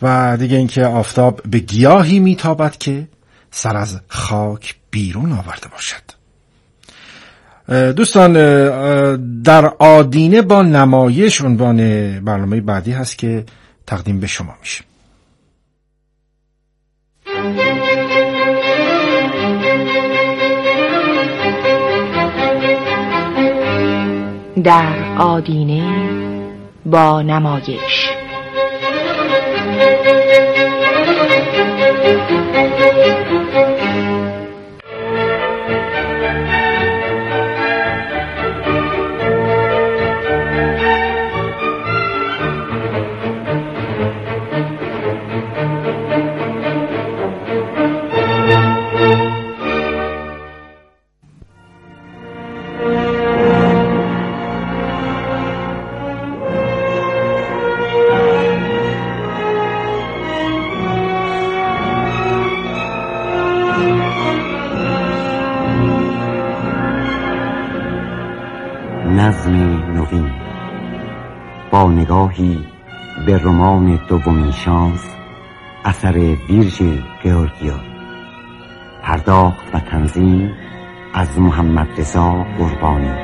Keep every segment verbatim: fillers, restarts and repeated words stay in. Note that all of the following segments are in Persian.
و دیگه اینکه آفتاب به گیاهی میتابد که سر از خاک بیرون آورده باشد. دوستان، در آدینه با نمایش عنوان برنامه بعدی هست که تقدیم به شما میشه. در آدینه با نمایش. نظم نوین با نگاهی به رمان دومین شانس اثر ویرژیل گئورگیو، پرداخت و تنظیم از محمد رضا قربانی.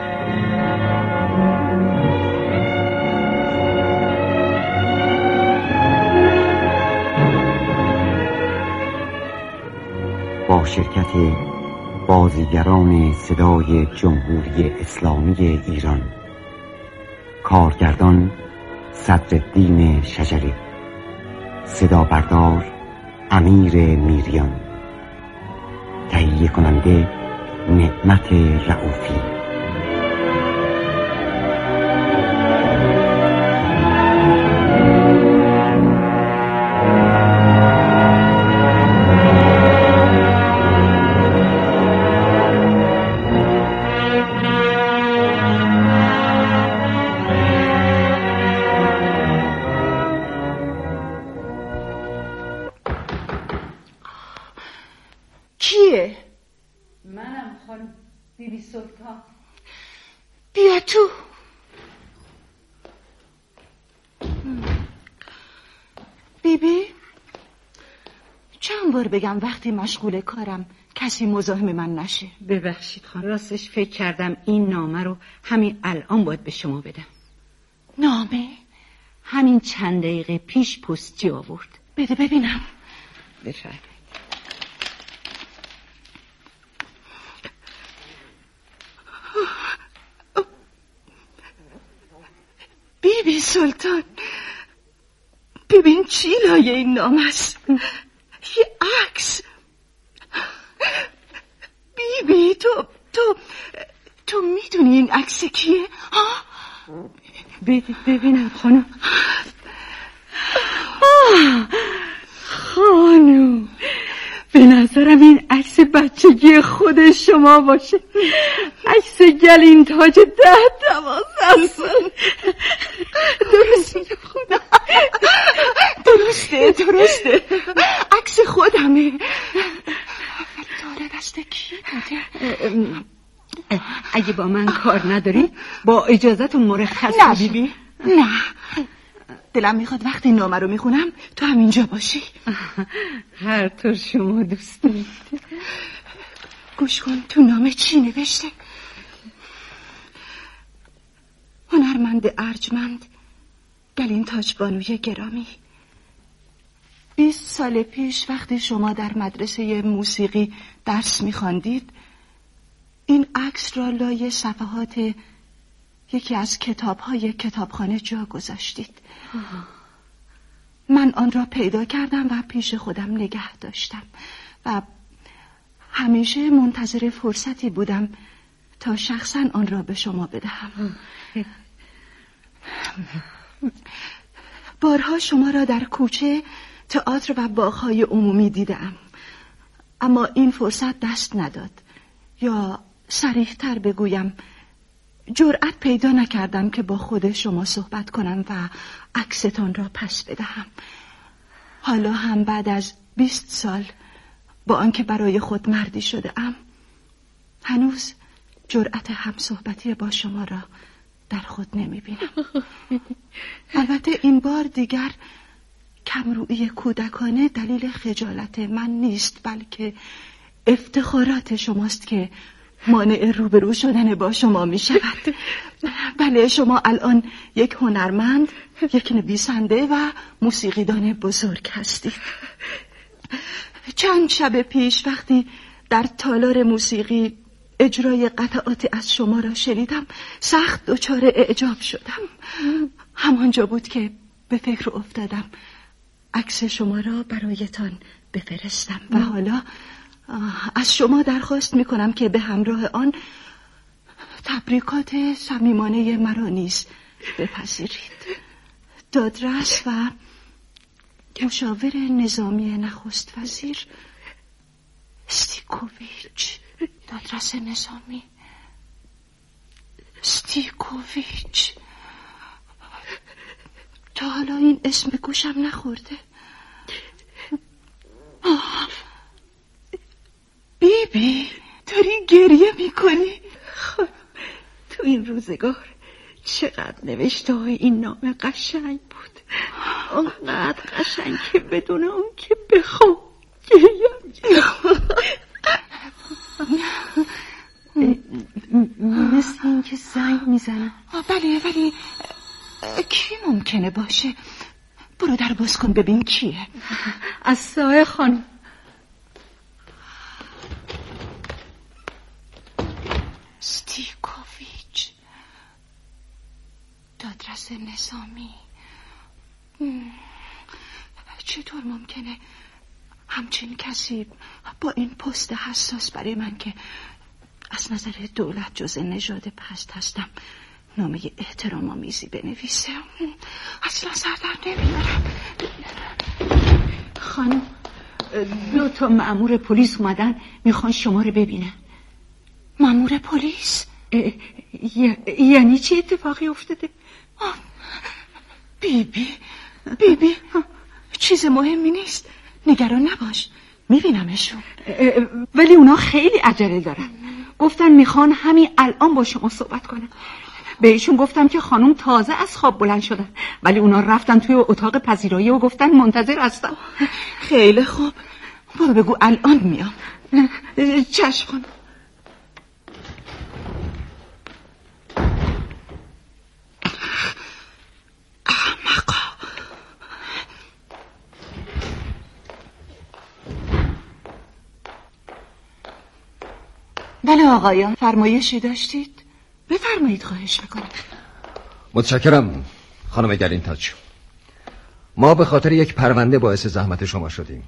با شرکت بازیگران صدای جمهوری اسلامی ایران، کارگردان صدرالدین شجری، صدا بردار امیر میریان، تهیه کننده نعمت رؤوفی. کیه؟ منم خانم بیبی سلطان. بیا تو. بیبی، چند بار بگم وقتی مشغول کارم کسی مزاحم من نشه؟ ببخشید خانم، راستش فکر کردم این نامه رو همین الان باید به شما بدم. نامه؟ همین چند دقیقه پیش پستی آورد. بده ببینم. بفرمایید. بیبی سلطان، ببین چی لایه این نامه است. یه عکس. بیبی تو تو تو میدونی این عکس کیه؟ ها؟ بده ببینم خانم. خانم، به نظرم این عکس بچگی خود شما باشه. عکس گلین تاج ده دوازده سال. درسته خودم. درسته درسته عکس خودمه. داره دست کی بوده؟ اگه با من کار نداری با اجازتون مرخص. نه بیبی، نه، دلم میخواد وقتی نامه رو میخونم تو همینجا باشی. هر طور شما دوست دارید. گوش کن تو نامه چی نوشته. هنرمند ارجمند گلین تاج بانوی گرامی، بیست سال پیش وقتی شما در مدرسه موسیقی درس میخواندید این عکس را لای صفحات یکی از کتاب‌های کتابخانه جا گذاشتید. من آن را پیدا کردم و پیش خودم نگه داشتم و همیشه منتظر فرصتی بودم تا شخصا آن را به شما بدهم. بارها شما را در کوچه، تئاتر و باغ‌های عمومی دیدم، اما این فرصت دست نداد، یا صریح‌تر بگویم جرأت پیدا نکردم که با خود شما صحبت کنم و عکستان را پس بدهم. حالا هم بعد از بیست سال با آنکه برای خود مردی شده ام، هنوز جرأت هم صحبتی با شما را در خود نمی بینم. البته این بار دیگر کم کمرویی کودکانه دلیل خجالت من نیست، بلکه افتخارات شماست که مانع روبرو شدن با شما می شود. بله، شما الان یک هنرمند، یک نویسنده و موسیقیدان بزرگ هستید. چند شب پیش وقتی در تالار موسیقی اجرای قطعاتی از شما را شنیدم، سخت دچار اعجاب شدم. همانجا بود که به فکر افتادم عکس شما را برایتان بفرستم و حالا از شما درخواست میکنم که به همراه آن تبریکات صمیمانه مرا نیز بپذیرید. دادرس و مشاور نظامی نخست وزیر استیکوویچ. دادرس نظامی استیکوویچ. تا حالا این اسم گوشم نخورده. آه. بی بی، داری گریه میکنی؟ خب تو این روزگار چقدر نوشته های این نام قشنگ بود، اونقدر قشنگ که بدون اون که بخوام گریم. مثل این که زنگ میزنم. بله ولی کی ممکنه باشه؟ برو در باز کن ببین کیه. از سایه خانم. استیکوویچ، دادرس نظامی. چطور ممکنه همچین کسی با این پست حساس برای من که از نظر دولت جزء نژاد پست هستم نامه احترام آمیزی بنویسه؟ اصلا سر در نمیارم. خانم، دو تا مأمور پلیس اومدن میخوان شما رو ببینن. مأمور پلیس؟ یعنی چه اتفاقی افتاده؟ بی بی بی بی چیز مهمی نیست، نگران نباش، میبینمشون. ولی اونا خیلی عجله دارن، گفتن میخوان همین الان با شما صحبت کنن. بهشون گفتم که خانم تازه از خواب بلند شدن، ولی اونا رفتن توی اتاق پذیرایی و گفتن منتظر هستم. خیلی خوب، برو بگو الان میام. چشم خانم. بله آقایان، فرمایشی داشتید؟ بفرمایید، خواهش میکنم. متشکرم خانم گلینتاج. ما به خاطر یک پرونده باعث زحمت شما شدیم.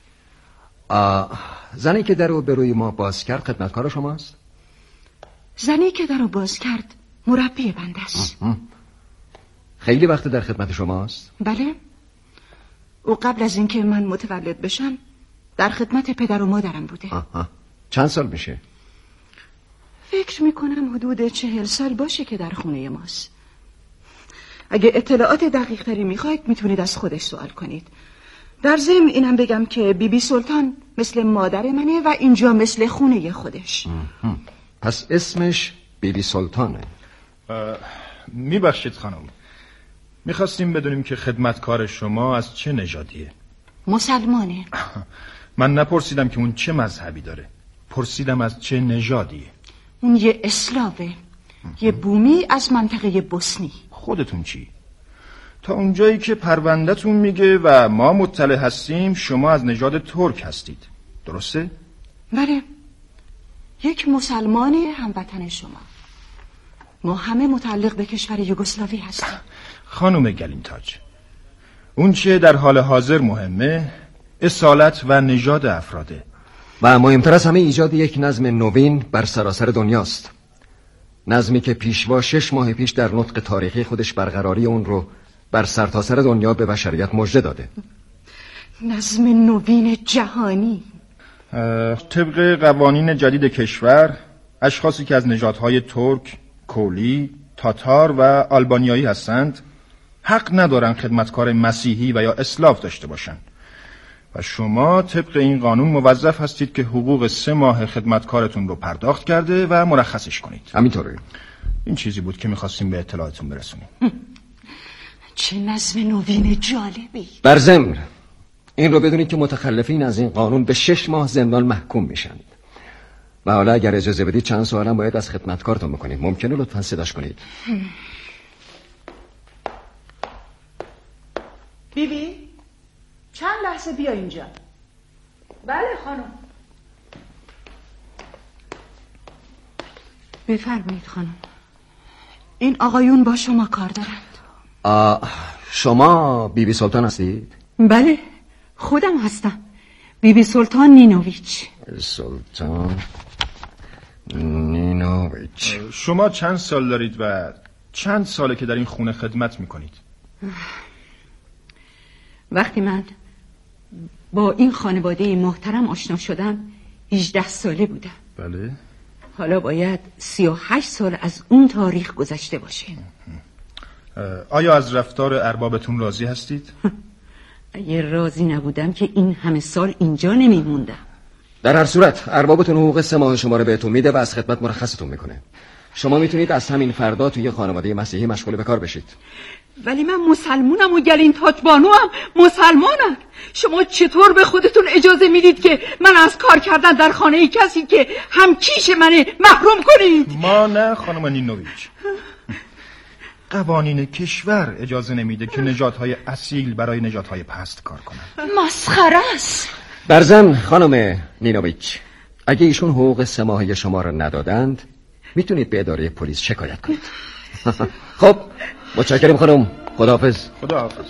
زنی که در رو به روی ما باز کرد خدمتکار شماست؟ زنی که در رو باز کرد مربی بنده است. خیلی وقت در خدمت شماست؟ بله، او قبل از اینکه من متولد بشم در خدمت پدر و مادرم بوده. آها. چند سال میشه؟ فکر میکنم حدود چهل سال باشه که در خونه ماست. اگه اطلاعات دقیق تری میخواید میتونید از خودش سوال کنید. در ضمن اینم بگم که بی بی سلطان مثل مادر منه و اینجا مثل خونه خودش. پس اسمش بی بی سلطانه. میبخشید خانم، میخواستیم بدونیم که خدمتکار شما از چه نژادیه؟ مسلمانه. من نپرسیدم که اون چه مذهبی داره، پرسیدم از چه نژادیه. اون یه اسلاوه، یه بومی از منطقه بوسنی. خودتون چی؟ تا اونجایی که پروندهتون میگه و ما مطلع هستیم شما از نژاد ترک هستید، درسته؟ بله، یک مسلمان هموطن شما. ما همه متعلق به کشور یوگسلاوی هستیم. خانم گلینتاج، اون چه در حال حاضر مهمه اصالت و نژاد افراده و مهمتر از همه ایجاد یک نظم نوین بر سراسر دنیاست. نظمی که پیشوا شش ماه پیش در نطق تاریخی خودش برقراری اون رو بر سرتاسر دنیا به بشریت مژده داده. نظم نوین جهانی. طبق قوانین جدید کشور اشخاصی که از نژادهای ترک، کولی، تاتار و آلبانیایی هستند حق ندارن خدمتکار مسیحی و یا اسلاو داشته باشن و شما طبق این قانون موظف هستید که حقوق سه ماه خدمتکارتون رو پرداخت کرده و مرخصش کنید. همینطوره. این چیزی بود که میخواستیم به اطلاعاتون برسونیم. چه نظم نوین جالبی. بر ضمن این رو بدونید که متخلفین از این قانون به شش ماه زندان محکوم میشن. و حالا اگر اجازه بدید چند سوالم باید از خدمتکارتون بکنید. ممکنه لطفاً صداش کنید؟ بیبی چند لحظه بیا اینجا. بله خانم. بفرمایید خانم. این آقایون با شما کار دارند. آه شما بیبی سلطان هستید؟ بله خودم هستم، بیبی سلطان نینویچ. سلطان نینویچ. شما چند سال دارید و چند ساله که در این خونه خدمت میکنید؟ وقتی من با این خانواده محترم آشنا شدم هجده ساله بودم. بله. حالا باید سی و هشت سال از اون تاریخ گذشته باشه. آیا از رفتار اربابتون راضی هستید؟ اگه راضی نبودم که این همه سال اینجا نمیموندم. در هر صورت اربابتون حقوق سه ماه شما رو بهتون میده و از خدمت مرخصتون میکنه. شما میتونید از همین فردا توی خانواده مسیحی مشغول به کار بشید. ولی من مسلمونم و گلین تاج بانو هم مسلمانم. شما چطور به خودتون اجازه میدید که من از کار کردن در خانه کسی که هم کیش منه محروم کنید؟ ما نه خانم نینویچ. قوانین کشور اجازه نمیده که نژادهای اصیل برای نژادهای پست کار کنن. مسخره است. برزن خانم نینویچ، اگه ایشون حقوق سه ماهه شما رو ندادند میتونید به اداره پلیس شکایت کنید. خب متشکرم خانم. خداحافظ. خداحافظ.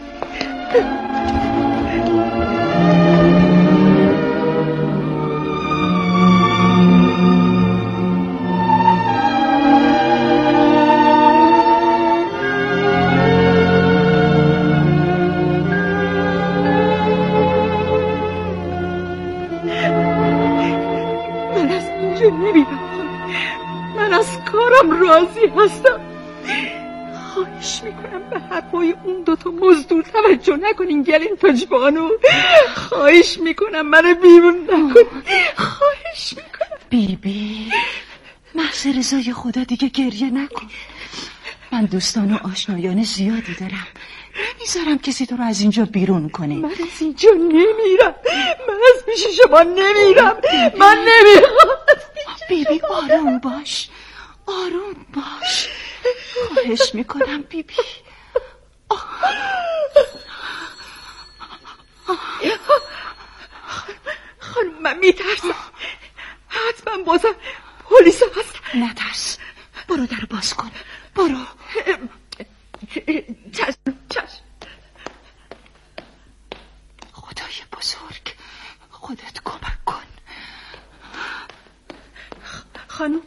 من از اینجا نمیرم. من از کارم راضی هستم. خواهش میکنم به حرفای اون دوتا مزدور توجه نکنین گلین تاج بانو. خواهش میکنم منو بیرون نکن. خواهش میکنم. بی بی محض رضای خدا دیگه گریه نکن. من دوستان و آشنایان زیادی دارم، نمیذارم کسی تو رو از اینجا بیرون کنه. من از اینجا نمیرم. من از پیش شما نمیرم. من نمیرم. بی بی آروم باش، آروم باش. خواهش میکنم بی بی. خانم من میترسم. حتما بازم پلیس هست. نترس، برو در باز کن. برو. چشم چشم. خدای بزرگ خودت کمک کن. خانم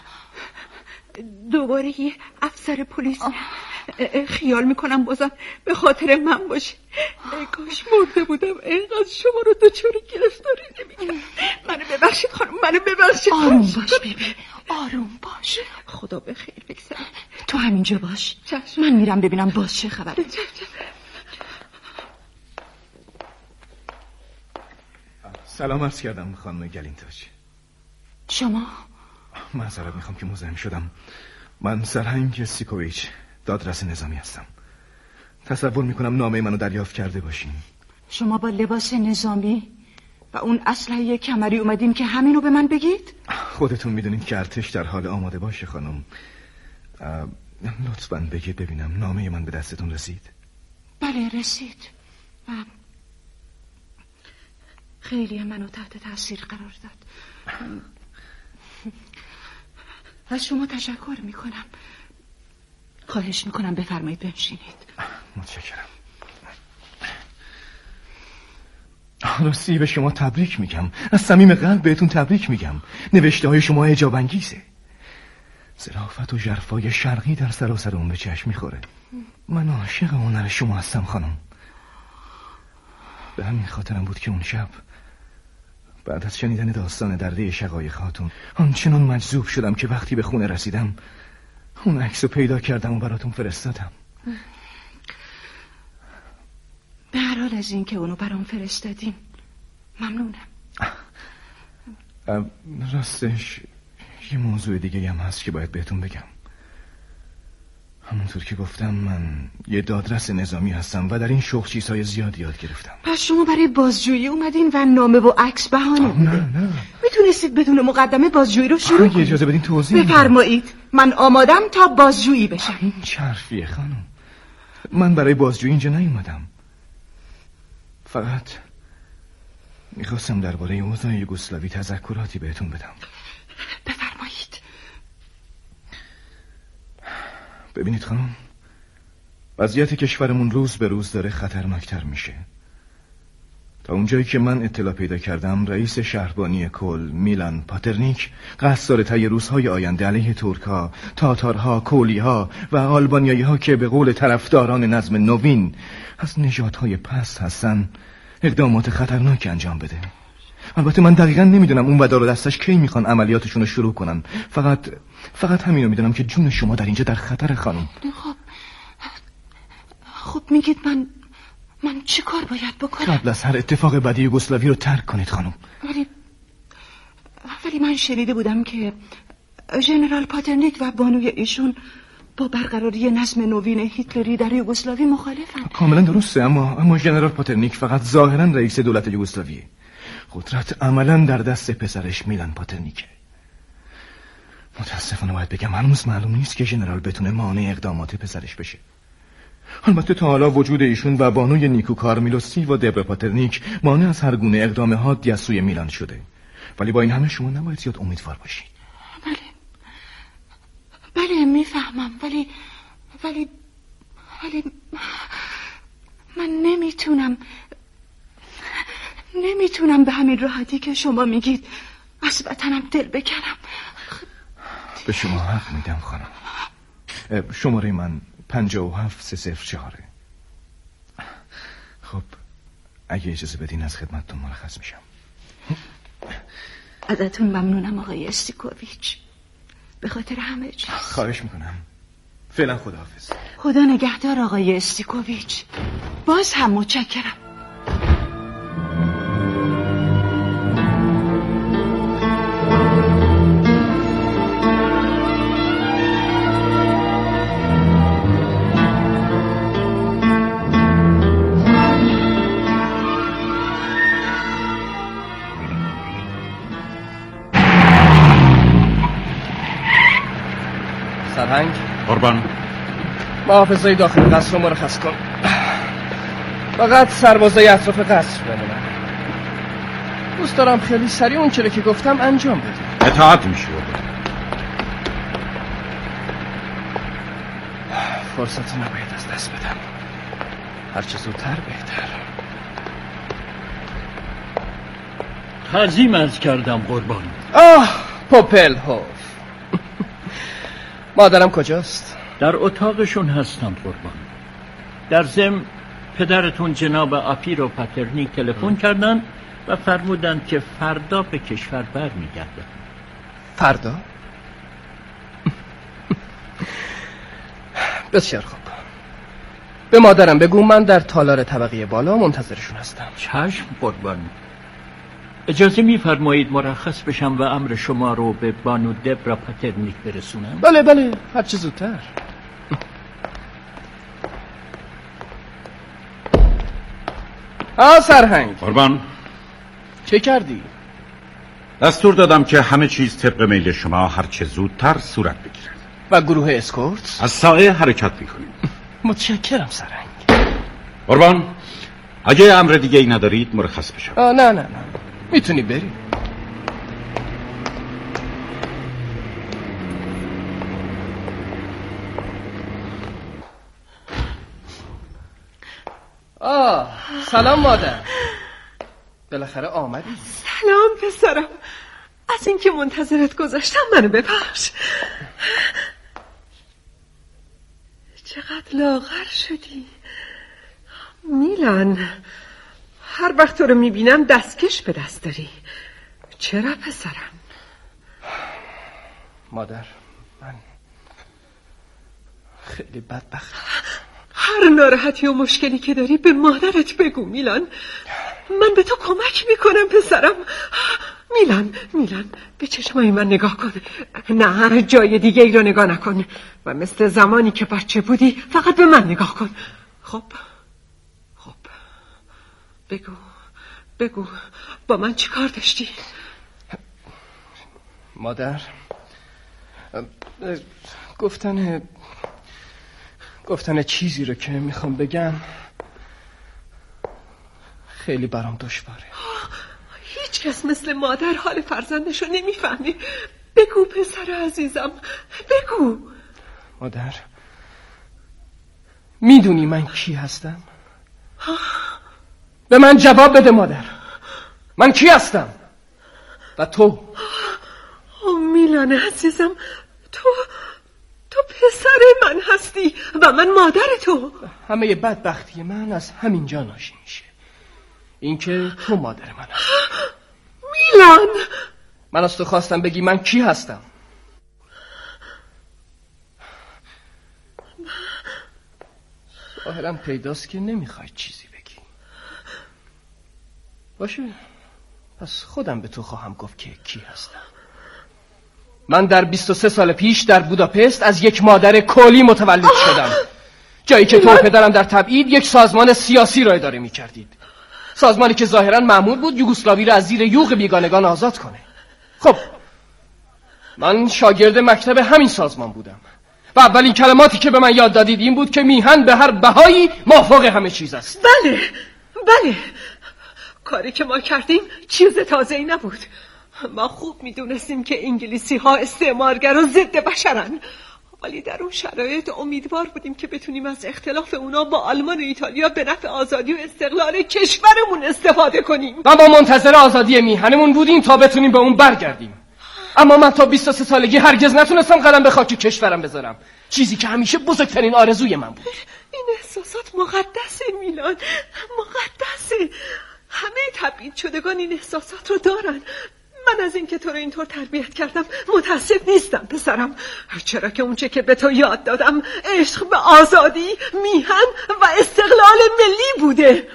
دوباره یه افسر پلیس خیال میکنم بازم به خاطر من باشه. ای کاش مرده بودم اینقدر شما رو دوچاری گرفتاری نمیکنم. منو ببخشید خانم، منو ببخشید. آروم باش بیبی، آروم باش. خدا به خیر بگذره. تو همینجا باش. چشم. من میرم ببینم باز چه خبره. سلام عرض کردم خانم گلین تاج. شما؟ معذرت میخوام که مزاحم شدم. من سرهنگ سیکوویچ، دادرس نظامی هستم. تصور میکنم نامه منو دریافت کرده باشین. شما با لباس نظامی و اون اسلحه کمری اومدین که همینو به من بگید؟ خودتون میدونید که ارتش در حال آماده باشه خانم. لطفاً بگید ببینم نامه من به دستتون رسید؟ بله رسید و خیلی منو تحت تاثیر قرار داد. از شما تشکر میکنم. خواهش میکنم بفرمایید بنشینید. متشکرم. راستی به شما تبریک میگم، از صمیم قلب بهتون تبریک میگم. نوشته های شما اعجاب انگیزه. ظرافت و ژرفای شرقی در سراسر اون به چشم میخوره. من عاشق هنر شما هستم خانم. به همین خاطرم بود که اون شب بعد از شنیدن داستان درده شقایق خاتون آنچنان مجذوب شدم که وقتی به خونه رسیدم اون عکسو پیدا کردم و براتون فرستادم. به هر حال از این که اونو برام فرستادین ممنونم. راستش یه موضوع دیگه هم هست که باید بهتون بگم. همونطور که گفتم من یه دادرس نظامی هستم و در این شغل چیزهای زیاد یاد گرفتم. پس شما برای بازجویی اومدین و نامه و عکس بهانه بوده. نه نه میتونستید بدون مقدمه بازجویی رو شروع کنید. اجازه بدین توضیح بدم. بفرمایید. من آمادم تا بازجویی بشم. این چه حرفیه خانم؟ من برای بازجویی اینجا نیومدم. فقط میخواستم درباره اوضاع یوگسلاوی تذکراتی بهتون بدم. بفرمایید. ببینید خانم، وضعیت کشورمون روز به روز داره خطرناکتر میشه. تا اونجایی که من اطلاع پیدا کردم رئیس شهربانی کل میلان پاترنیک قصد داره طی روزهای آینده علیه ترک‌ها، تاتارها، کولی‌ها و آلبانیایی‌ها که به قول طرفداران نظم نوین از نژادهای پست هستن اقدامات خطرناک انجام بده. البته من دقیقا نمیدونم اون ودا رو دستش کی میخوان عملیاتشون رو شروع کنن. فقط فقط همینو میدونم که جون شما در اینجا در خطر خانم. خب خب میگید من من چی کار باید بکنم؟ قبل از هر اتفاق بدی یوگسلاوی رو ترک کنید خانم. ولی ولی من شنیده بودم که ژنرال پاترنیک و بانوی ایشون با برقراری نظم نوین هیتلری در یوگسلاوی مخالفن. کاملا درسته، اما اما ژنرال پاترنیک فقط ظاهرا رئیس دولت یوگسلاویه. قدرت عملا در دست پسرش میلان پاترنیکه. متاسفانه باید بگم هنوز معلوم نیست که ژنرال بتونه مانع اقدامات پسرش بشه. البته تا حالا وجود ایشون و بانوی نیکوکار میلوسی و دبر پاترنیک مانع از هر گونه اقدام حادی از سوی میلان شده. ولی با این همه شما نباید زیاد امیدوار باشید. بله بله میفهمم، ولی ولی ولی من نمیتونم نمیتونم به همین راحتی که شما میگید از وطنم دل بکنم. به شما حق میدم خانم. شماره من پنجاه و هفت سه صفر چهاره. خب اگه اجازه بدین از خدمتتون مرخص میشم. ازتون ممنونم آقای استیکوویچ، به خاطر همه چیز. خواهش میکنم. فعلا خداحافظ. خدا نگهدار آقای استیکوویچ. باز هم متشکرم. سرهنگ قربان، محافظای داخل قصر رو مرخص کن. فقط سربازای اطراف قصر بمونن. دوست دارم خیلی سریع اون چیزی که گفتم انجام بدی. اطاعت میشه. فرصت نباید از دست بدم. هرچه زودتر بهتر. تعظیم عرض کردم قربان. آه پوپل هوف. مادرم کجاست؟ در اتاقشون هستم قربان. در ضمن پدرتون جناب آپیرو پاترنیک تلفن کردن و فرمودند که فردا به کشور برمیگردن. فردا؟ بسیار خوب. به مادرم بگو من در تالار طبقه بالا منتظرشون هستم. چشم قربان. اجازه میفرمایید مرخص بشم و امر شما رو به بانو دبرا پاترنیک برسونم؟ بله بله، هر چه زودتر. آه سرهنگ قربان، چه کردی؟ دستور دادم که همه چیز طبق میل شما هر چه زودتر صورت بگیرد. و گروه اسکورت؟ از سایه حرکت میکنیم. متشکرم سرهنگ. قربان، اگه امر دیگه ای ندارید مرخص بشم. آه نه نه نه، میتونی بری. آه سلام مادر، بالاخره آمدی. سلام پسرم، از اینکه منتظرت گذاشتم منو ببخش. چقدر لاغر شدی میلان. هر وقت تو رو میبینم دستکش به دست داری. چرا پسرم؟ مادر من خیلی بدبختم. هر ناراحتی و مشکلی که داری به مادرت بگو میلان. من به تو کمک میکنم پسرم. میلان میلان به چشمای من نگاه کن. نه جای دیگه ای رو نگاه نکن و مثل زمانی که بچه بودی فقط به من نگاه کن. خب خب بگو بگو با من چی کار داشتی؟ مادر گفتن گفتن چیزی رو که میخوام بگم خیلی برام دشواره. هیچ کس مثل مادر حال فرزندشو نمیفهمه. بگو پسر عزیزم بگو. مادر میدونی من کی هستم؟ به من جواب بده مادر. من کی هستم؟ و تو؟ او میلان عزیزم تو تو پسر من هستی و من مادر تو. همه بدبختی من از همینجا ناشی میشه، اینکه تو مادر من هستی. میلان من از تو خواستم بگی من کی هستم. ظاهرم پیداست که نمیخوای چیزی بگی. باشه پس خودم به تو خواهم گفت که کی هستم. من در بیست و سه سال پیش در بوداپست از یک مادر کولی متولد شدم، جایی که تو و پدرم در تبعید یک سازمان سیاسی را اداره می کردید. سازمانی که ظاهرا مأمور بود یوگسلاوی را از زیر یوغ بیگانگان آزاد کنه. خب من شاگرد مکتب همین سازمان بودم و اولین کلماتی که به من یاد دادید این بود که میهن به هر بهایی مافوق همه چیز است. بله بله کاری که ما کردیم چیز تازه‌ای نبود. ما خوب میدونستیم که انگلیسی ها استعمارگر و ضد بشرن، ولی در اون شرایط امیدوار بودیم که بتونیم از اختلاف اونا با آلمان و ایتالیا به نفع آزادی و استقلال کشورمون استفاده کنیم. و ما منتظر آزادی میهنمون بودیم تا بتونیم به اون برگردیم. اما من تا بیست و سه سالگی هرگز نتونستم قدم به خاک کشورم بذارم، چیزی که همیشه بزرگترین آرزوی من بود. این احساسات مقدسه میلان، مقدسه. همه تبعید شدگان این احساسات رو دارن. من از این که تو رو اینطور تربیت کردم متاسف نیستم پسرم، چرا که اونچه که به تو یاد دادم عشق به آزادی، میهن و استقلال ملی بوده.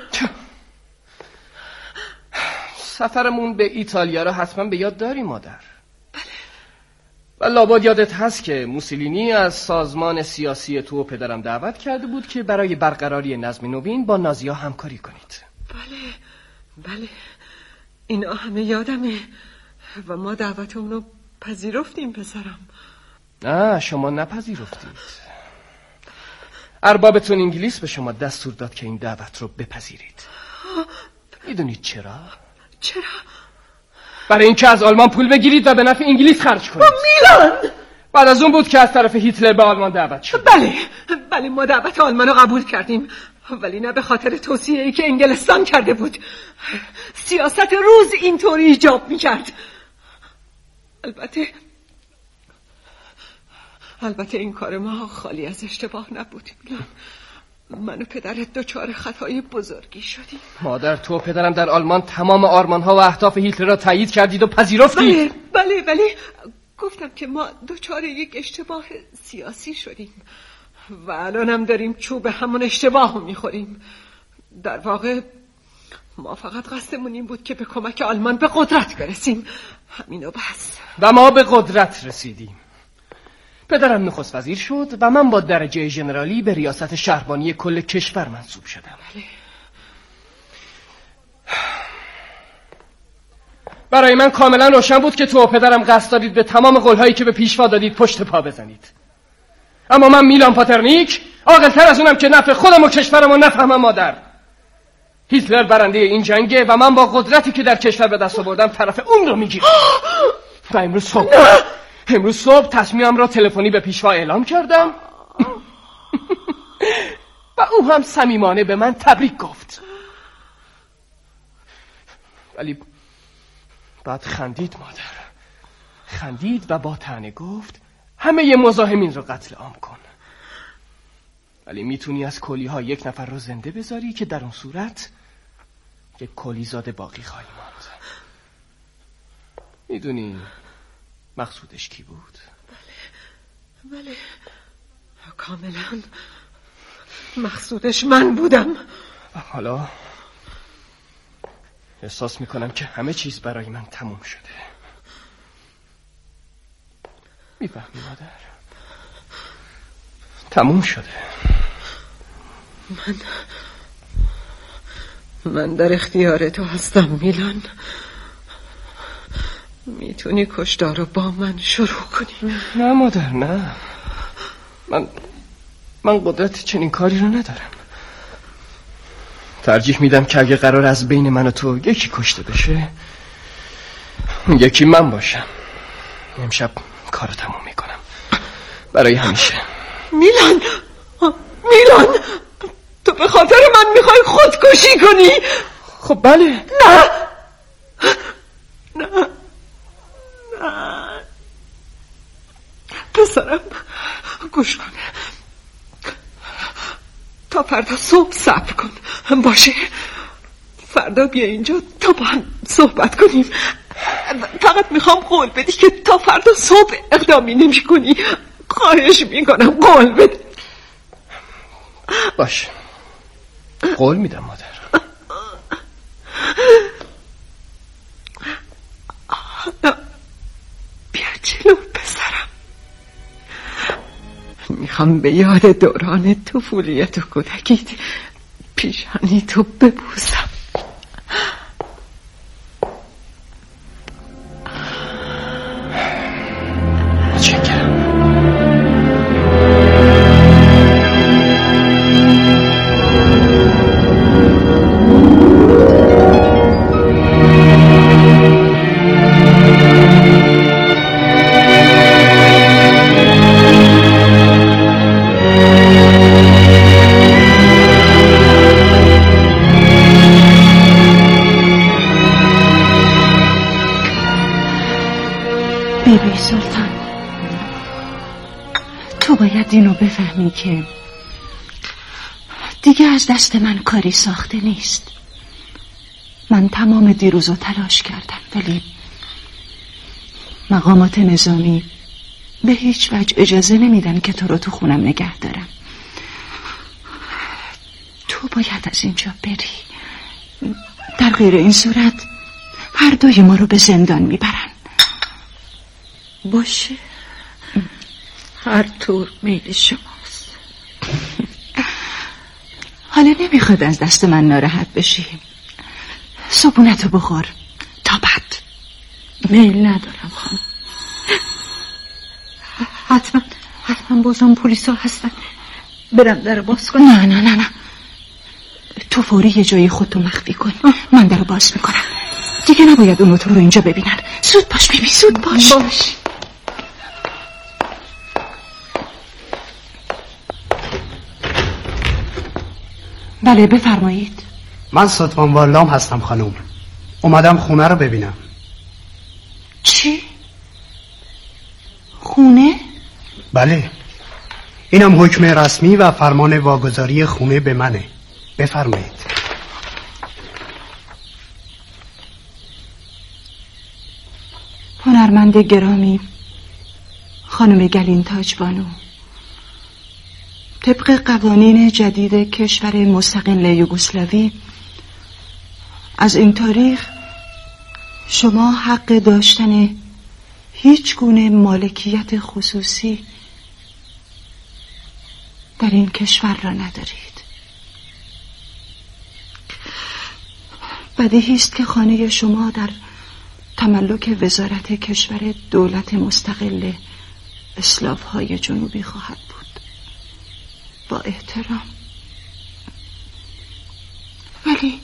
سفرمون به ایتالیا رو حتما به یاد داری مادر؟ بله. و لابد یادت هست که موسولینی از سازمان سیاسی تو و پدرم دعوت کرده بود که برای برقراری نظم نوین با نازی‌ها همکاری کنید. بله بله اینا همه یادمه و ما دعوت اونو پذیرفتیم پسرم. نه شما نپذیرفتید. اربابتون انگلیس به شما دستور داد که این دعوت رو بپذیرید. میدونید چرا؟ چرا؟ برای اینکه از آلمان پول بگیرید و به نفع انگلیس خرج کنید. میلان! بعد از اون بود که از طرف هیتلر به آلمان دعوت شد. بله بله ما دعوت آلمان رو قبول کردیم، ولی نه به خاطر توصیه‌ای که انگلستان کرده بود. سیاست روز اینطوری ایجاب میکرد. البته البته این کار ما خالی از اشتباه نبود میلان. من و پدرت دچار خطای بزرگی شدیم. مادر تو و پدرم در آلمان تمام آرمان‌ها و اهداف هیتلر را تایید کردید و پذیرفتید. بله بله بله گفتم که ما دچار یک اشتباه سیاسی شدیم و الانم داریم چوب همون اشتباه رو میخوریم. در واقع ما فقط قصدمون این بود که به کمک آلمان به قدرت برسیم، همینو بس. و ما به قدرت رسیدیم. پدرم نخست وزیر شد و من با درجه ژنرالی به ریاست شهربانی کل کشور منصوب شدم. بله. برای من کاملا روشن بود که تو و پدرم قصد دارید به تمام قولهایی که به پیشوا دادید پشت پا بزنید. اما من میلان پاترنیک عاقل‌تر از اونم که نفع خودم و کشورم رو نفهمم مادر. هیتلر برنده این جنگه و من با قدرتی که در کشور به دست آوردم طرف اون رو میگیرم. و امروز صبح امروز صبح تصمیمم را تلفنی به پیشوا اعلام کردم و او هم صمیمانه به من تبریک گفت. ولی بعد خندید مادر، خندید و با طعنه گفت همه مزاحمین رو قتل عام کن، ولی میتونی از کولی ها یک نفر رو زنده بذاری که در اون صورت یک کولی زاده باقی خواهی ماند. میدونی مقصودش کی بود؟ بله بله کاملا مقصودش من بودم. و حالا احساس میکنم که همه چیز برای من تموم شده. میفهمی مادر؟ تموم شده. من من در اختیار تو هستم میلان. میتونی کشتار رو با من شروع کنی؟ نه مادر، نه. من من قدرت چنین کاری رو ندارم. ترجیح میدم که اگه قرار از بین من و تو یکی کشته بشه، یکی من باشم. امشب کارو تموم میکنم برای همیشه. میلان، میلان، تو به خاطر من میخوای خودکشی کنی؟ خب بله. نه نه نه پسرم، گوش کن. تا فردا صبح صبر کن. باشه؟ فردا بیا اینجا تا با هم صحبت کنیم. فقط میخوام قول بدی که تا فردا صبح اقدامی نمی کنی. خواهش میکنم قول بده. باشه، قول میدم مادر. بیا جلو پسرم. میخوام به یاد دوران طفولیت و کودکیت پیشانی تو ببوسم. بیبی سلطان، تو باید اینو بفهمی که دیگه از دست من کاری ساخته نیست. من تمام دیروزو تلاش کردم، ولی مقامات نظامی به هیچ وجه اجازه نمیدن که تو رو تو خونم نگه دارم. تو باید از اینجا بری. در غیر این صورت هر دوی ما رو به زندان میبرن. باشه، هر طور میل شماست. حالا نمیخواد از دست من ناراحت بشی. صبونتو بخور تا بعد. میل ندارم خانم. حتما حتما بازم پلیسا هستن. برم در باز کنم؟ نه نه نه نه، تو فوری یه جایی خودتو مخفی کن. من در باز میکنم. دیگه نباید اونو تو رو اینجا ببینن. زود باش بیبی، زود باش. باش. بله بفرمایید. من ستوان والام هستم خانم. اومدم خونه رو ببینم. چی؟ خونه؟ بله، اینم حکم رسمی و فرمان واگذاری خونه به منه. بفرمایید. هنرمند گرامی خانم گلین تاجبانو، طبق قوانین جدید کشور مستقل یوگسلاوی از این تاریخ شما حق داشتن هیچ گونه مالکیت خصوصی در این کشور را ندارید. بدیهی است که خانه شما در تملک وزارت کشور دولت مستقل اسلاف‌های جنوبی خواهد بود. با احترام. ولی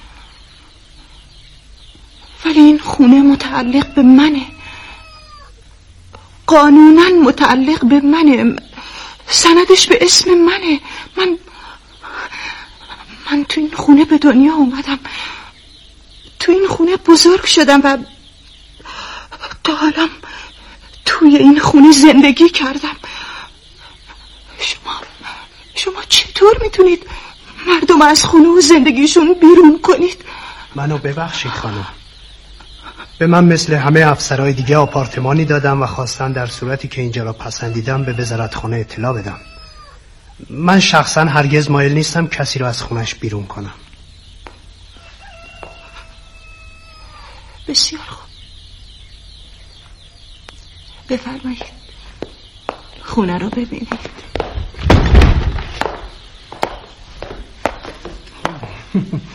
ولی این خونه متعلق به منه، قانونا متعلق به منه، سندش به اسم منه. من من تو این خونه به دنیا اومدم، تو این خونه بزرگ شدم و تا حالا توی این خونه زندگی کردم. شما شما چطور میتونید مردم از خونه و زندگیشون بیرون کنید؟ منو ببخشید خانم. به من مثل همه افسرهای دیگه آپارتمانی دادم و خواستن در صورتی که اینجا را پسندیدم به وزارتخانه اطلاع بدم. من شخصا هرگز مایل نیستم کسی را از خونش بیرون کنم. بسیار خوب. بفرمایید خونه رو ببینید.